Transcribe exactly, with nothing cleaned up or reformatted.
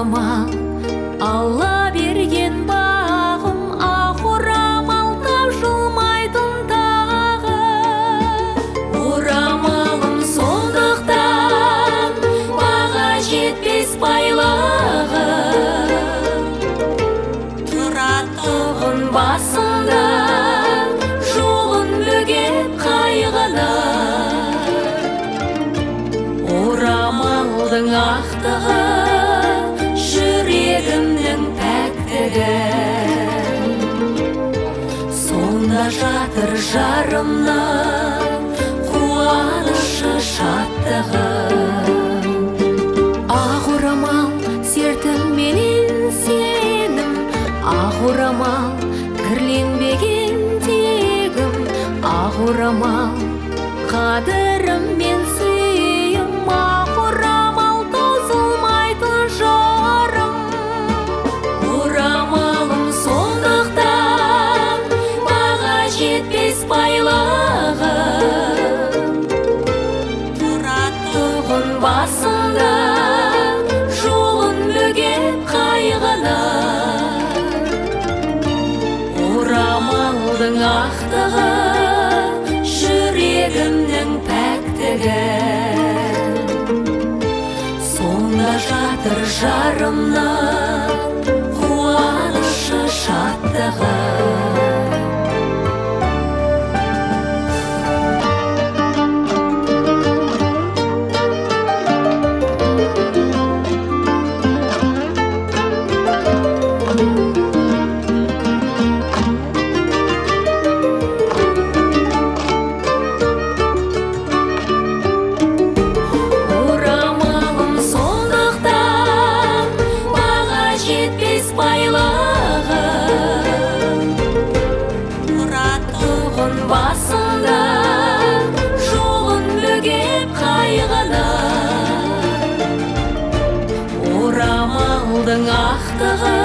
орамал, Алла берген бағым, ақ орамал тапжылмайтын тағы. Орамалым сондықтан баға жетпес байлығы, тұратұғын басында жолын бөгеп қайғыны. Орамалдың ақтығы жүрегімнің пәктігі, сонда жатыр жарымның қуанышы шаттығы. Ақ орамал сертім менен сенім, ақ орамал кірленбеген тегім, ақ орамал қадірім мен сүйім, ақ орамал таусылмайтын жарым. Орамалым сондықтан баға жетпес байлығы, тұратұғын басында жолын бөгеп қайғыны. Орамалдың ақтығы жүрегімнің пәктігі, сонда жатыр жарымның қуанышы шаттығы. Орамалым сондықтан баға жетпес байлығы, тұратұғын басында жолын бөгеп қайғыны. Орамалдың ақтығы